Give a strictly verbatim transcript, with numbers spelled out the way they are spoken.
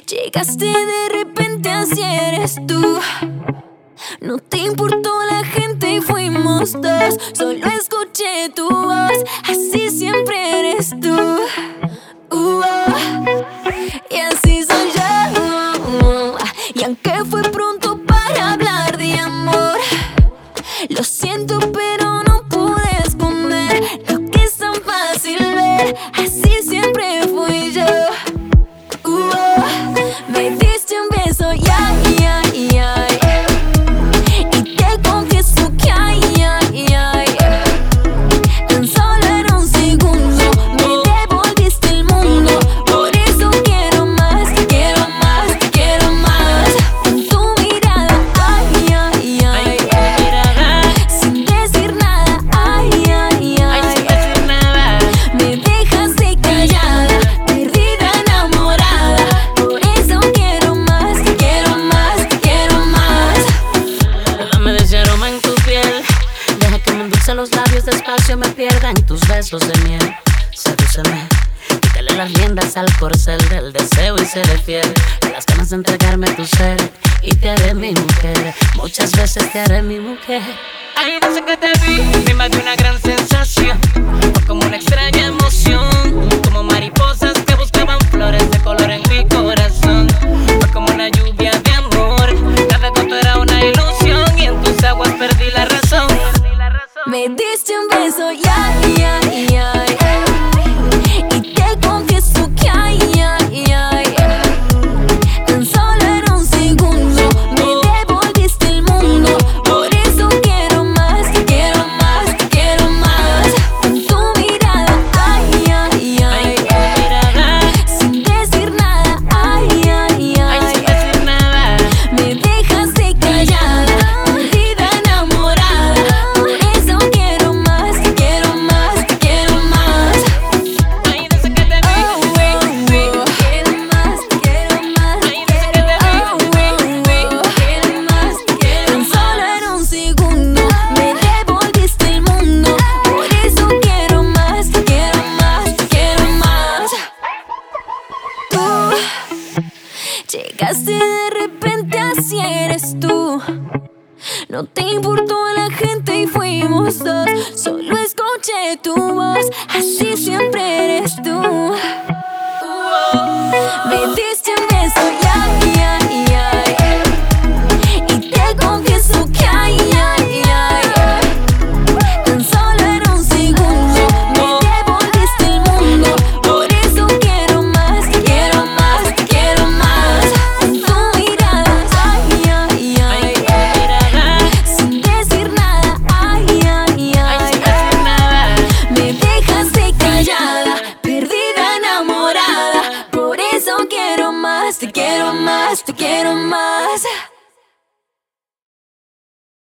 Llegaste de repente, así eres tú. No te importó la gente y fuimos dos. Solo escuché tu voz, así siempre eres tú. uh, oh. Y así soy yo. Y aunque fue pronto para hablar de amor, lo siento pero no pude esconder lo que es tan fácil ver. Así siempre fui yo. uh, oh. Me diste un beso, ya, ya, ya. Los labios despacio me pierda en tus besos de miel. Sedúceme, quítale las riendas al corcel del deseo y seré fiel a las ganas de entregarme tu ser. Y te haré mi mujer, muchas veces te haré mi mujer. Ay, desde que te vi, me invadió una gran sensación. Fue como una extraña emoción, como mariposas que buscaban flores de color en mi corazón. Fue como una lluvia de amor, cada gota era una ilusión y en tus aguas perdí la razón. Me diste un beso, ya, ya, ya, y te confieso que ay, ay, ay, tan solo era un segundo, me devolviste el mundo. Por eso quiero más, te quiero más, te quiero más. Con tu mirada, ay, ay, ay, sin decir nada, ay, ay, ay, me dejaste callada, perdida, enamorada. Por eso quiero más, te quiero más, te quiero más. Ay, desde que te vi, Oh, oh, oh, quiero más, te quiero más, te quiero. Oh, oh, oh, quiero más, te quiero. Tan solo era un segundo, me devolviste el mundo. Por eso quiero más, te quiero más, te quiero más. Tú llegaste de repente, así eres tú. No te importó la gente y fuimos dos. Solo escuché tu voz, así siempre eres tú. Me diste un beso, ya, ya, ya, y te confieso que ay, ay, ay, tan solo era un segundo, me devolviste el mundo. Por eso quiero más, te quiero más, te quiero más. Con tu mirada, ay, ay, ay, sin decir nada, ay, ay, ay, me dejaste callada, perdida, enamorada. Por eso quiero más, te quiero más, te quiero más.